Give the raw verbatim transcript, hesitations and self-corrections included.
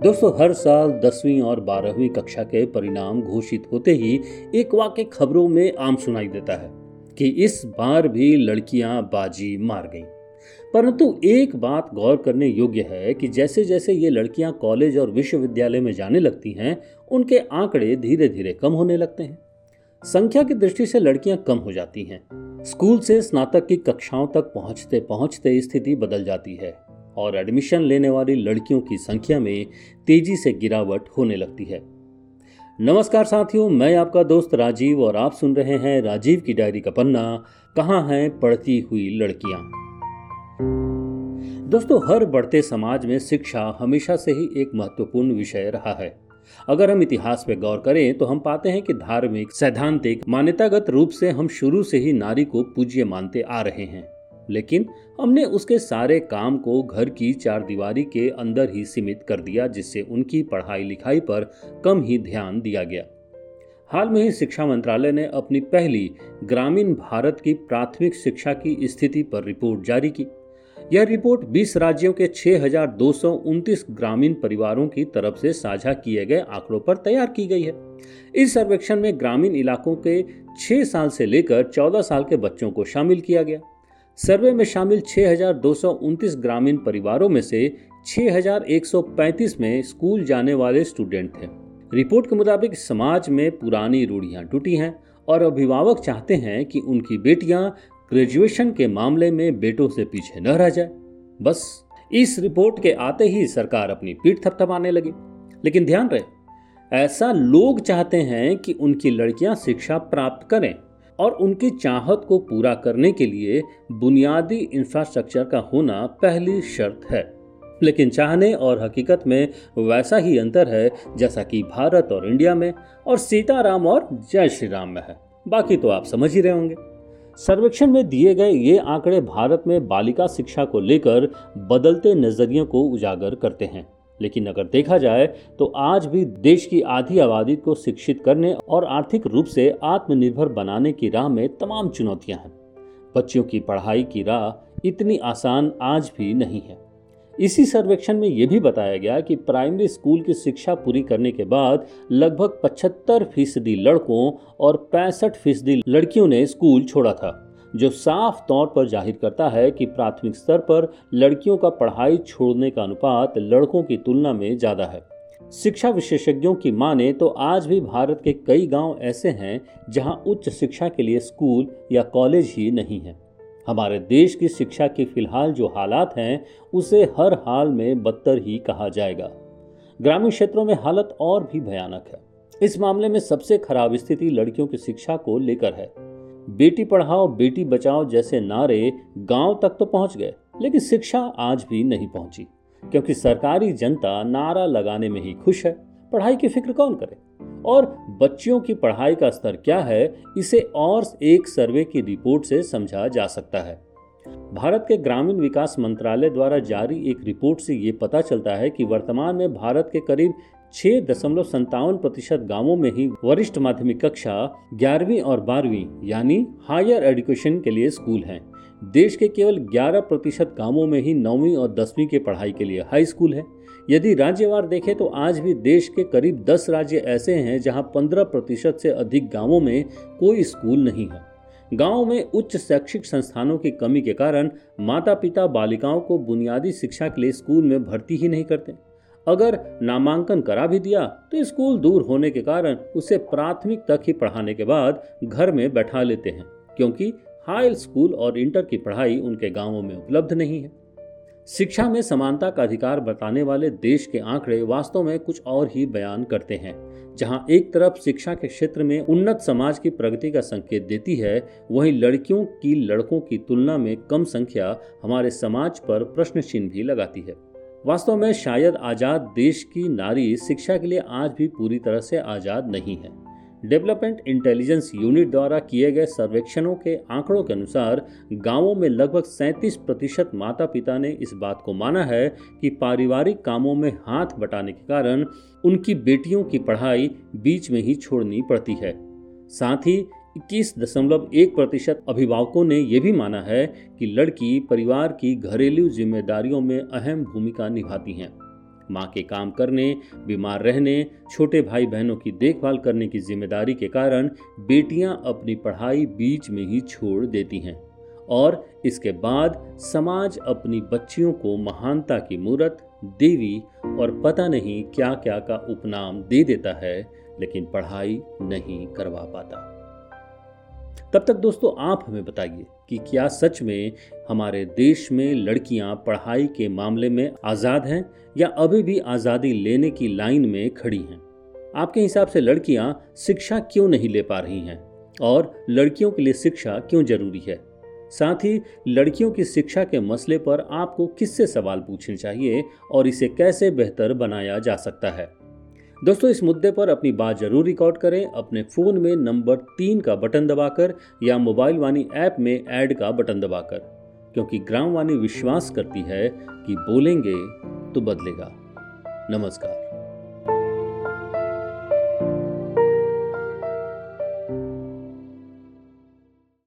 दोस्तों, हर साल दसवीं और बारहवीं कक्षा के परिणाम घोषित होते ही एक वाक्य खबरों में आम सुनाई देता है कि इस बार भी लड़कियां बाजी मार गईं। परंतु एक बात गौर करने योग्य है कि जैसे जैसे ये लड़कियां कॉलेज और विश्वविद्यालय में जाने लगती हैं, उनके आंकड़े धीरे धीरे कम होने लगते हैं। संख्या की दृष्टि से लड़कियां कम हो जाती हैं। स्कूल से स्नातक की कक्षाओं तक पहुंचते पहुंचते स्थिति बदल जाती है और एडमिशन लेने वाली लड़कियों की संख्या में तेजी से गिरावट होने लगती है। नमस्कार साथियों, मैं आपका दोस्त राजीव और आप सुन रहे हैं राजीव की डायरी का पन्ना, कहाँ हैं पढ़ती हुई लड़कियां। दोस्तों, हर बढ़ते समाज में शिक्षा हमेशा से ही एक महत्वपूर्ण विषय रहा है। अगर हम इतिहास पे गौर करें तो हम पाते हैं कि धार्मिक, सैद्धांतिक, मान्यतागत रूप से हम शुरू से ही नारी को पूज्य मानते आ रहे हैं, लेकिन हमने उसके सारे काम को घर की चार दीवारी के अंदर ही सीमित कर दिया, जिससे उनकी पढ़ाई लिखाई पर कम ही ध्यान दिया गया। हाल में ही शिक्षा मंत्रालय ने अपनी पहली ग्रामीण भारत की प्राथमिक शिक्षा की स्थिति पर रिपोर्ट जारी की। यह रिपोर्ट बीस राज्यों के छह हज़ार दो सौ उनतीस ग्रामीण परिवारों की तरफ से साझा किए गए आंकड़ों पर तैयार की गई है। इस सर्वेक्षण में ग्रामीण इलाकों के छह साल से लेकर चौदह साल के बच्चों को शामिल किया गया। सर्वे में शामिल छह हज़ार दो सौ उनतीस ग्रामीण परिवारों में से छह हज़ार एक सौ पैंतीस में स्कूल जाने वाले स्टूडेंट थे। रिपोर्ट के मुताबिक समाज में पुरानी रूढ़ियां टूटी हैं और अभिभावक चाहते हैं कि उनकी बेटियां ग्रेजुएशन के मामले में बेटों से पीछे न रह जाए। बस इस रिपोर्ट के आते ही सरकार अपनी पीठ थपथपाने लगी। लेकिन ध्यान रहे, ऐसा लोग चाहते हैं कि उनकी लड़कियां शिक्षा प्राप्त करें और उनकी चाहत को पूरा करने के लिए बुनियादी इंफ्रास्ट्रक्चर का होना पहली शर्त है। लेकिन चाहने और हकीकत में वैसा ही अंतर है जैसा कि भारत और इंडिया में और सीताराम और जय श्री राम में है। बाकी तो आप समझ ही रहे होंगे। सर्वेक्षण में दिए गए ये आंकड़े भारत में बालिका शिक्षा को लेकर बदलते नजरियों को उजागर करते हैं। लेकिन अगर देखा जाए तो आज भी देश की आधी आबादी को शिक्षित करने और आर्थिक रूप से आत्मनिर्भर बनाने की राह में तमाम चुनौतियां हैं। बच्चियों की पढ़ाई की राह इतनी आसान आज भी नहीं है। इसी सर्वेक्षण में यह भी बताया गया कि प्राइमरी स्कूल की शिक्षा पूरी करने के बाद लगभग पचहत्तर फीसदी लड़कों और पैंसठ फीसदी लड़कियों ने स्कूल छोड़ा था, जो साफ तौर पर जाहिर करता है कि प्राथमिक स्तर पर लड़कियों का पढ़ाई छोड़ने का अनुपात लड़कों की तुलना में ज्यादा है। शिक्षा विशेषज्ञों की माने तो आज भी भारत के कई गांव ऐसे हैं जहां उच्च शिक्षा के लिए स्कूल या कॉलेज ही नहीं है। हमारे देश की शिक्षा की फिलहाल जो हालात हैं, उसे हर हाल में बदतर ही कहा जाएगा। ग्रामीण क्षेत्रों में हालत और भी भयानक है। इस मामले में सबसे खराब स्थिति लड़कियों की शिक्षा को लेकर है। बेटी पढ़ाओ बेटी बचाओ जैसे नारे गांव तक तो पहुंच गए, लेकिन शिक्षा आज भी नहीं पहुंची, क्योंकि सरकारी जनता नारा लगाने में ही खुश है। पढ़ाई की फिक्र कौन करे? और बच्चियों की पढ़ाई का स्तर क्या है, इसे और एक सर्वे की रिपोर्ट से समझा जा सकता है। भारत के ग्रामीण विकास मंत्रालय द्वारा जारी एक रिपोर्ट से ये पता चलता है कि वर्तमान में भारत के करीब छह दशमलव संतावन प्रतिशत गाँवों में ही वरिष्ठ माध्यमिक कक्षा ग्यारहवीं और बारहवीं यानी हायर एजुकेशन के लिए स्कूल हैं। देश के केवल ग्यारह प्रतिशत गाँवों में ही नौवीं और दसवीं के पढ़ाई के लिए हाई स्कूल है। यदि राज्यवार देखें तो आज भी देश के करीब दस राज्य ऐसे हैं जहां पंद्रह प्रतिशत से अधिक गाँवों में कोई स्कूल नहीं है। गाँव में उच्च शैक्षिक संस्थानों की कमी के कारण माता पिता बालिकाओं को बुनियादी शिक्षा के लिए स्कूल में भर्ती ही नहीं करते। अगर नामांकन करा भी दिया तो स्कूल दूर होने के कारण उसे प्राथमिक तक ही पढ़ाने के बाद घर में बैठा लेते हैं, क्योंकि हाई स्कूल और इंटर की पढ़ाई उनके गांवों में उपलब्ध नहीं है। शिक्षा में समानता का अधिकार बताने वाले देश के आंकड़े वास्तव में कुछ और ही बयान करते हैं। जहां एक तरफ शिक्षा के क्षेत्र में उन्नत समाज की प्रगति का संकेत देती है, वहीं लड़कियों की लड़कों की तुलना में कम संख्या हमारे समाज पर प्रश्न चिन्ह भी लगाती है। वास्तव में शायद आजाद देश की नारी शिक्षा के लिए आज भी पूरी तरह से आजाद नहीं है। डेवलपमेंट इंटेलिजेंस यूनिट द्वारा किए गए सर्वेक्षणों के आंकड़ों के अनुसार गांवों में लगभग सैंतीस प्रतिशत माता पिता ने इस बात को माना है कि पारिवारिक कामों में हाथ बटाने के कारण उनकी बेटियों की पढ़ाई बीच में ही छोड़नी पड़ती है। साथ ही इक्कीस दशमलव एक प्रतिशत अभिभावकों ने यह भी माना है कि लड़की परिवार की घरेलू जिम्मेदारियों में अहम भूमिका निभाती हैं। माँ के काम करने, बीमार रहने, छोटे भाई बहनों की देखभाल करने की जिम्मेदारी के कारण बेटियां अपनी पढ़ाई बीच में ही छोड़ देती हैं और इसके बाद समाज अपनी बच्चियों को महानता की मूरत, देवी और पता नहीं क्या क्या का उपनाम दे देता है, लेकिन पढ़ाई नहीं करवा पाता। तब तक दोस्तों आप हमें बताइए कि क्या सच में हमारे देश में लड़कियां पढ़ाई के मामले में आज़ाद हैं या अभी भी आज़ादी लेने की लाइन में खड़ी हैं? आपके हिसाब से लड़कियां शिक्षा क्यों नहीं ले पा रही हैं और लड़कियों के लिए शिक्षा क्यों जरूरी है? साथ ही लड़कियों की शिक्षा के मसले पर आपको किससे सवाल पूछने चाहिए और इसे कैसे बेहतर बनाया जा सकता है? दोस्तों, इस मुद्दे पर अपनी बात जरूर रिकॉर्ड करें अपने फोन में नंबर तीन का बटन दबाकर या मोबाइल वाणी ऐप में ऐड का बटन दबाकर, क्योंकि ग्राम वाणी विश्वास करती है कि बोलेंगे तो बदलेगा। नमस्कार।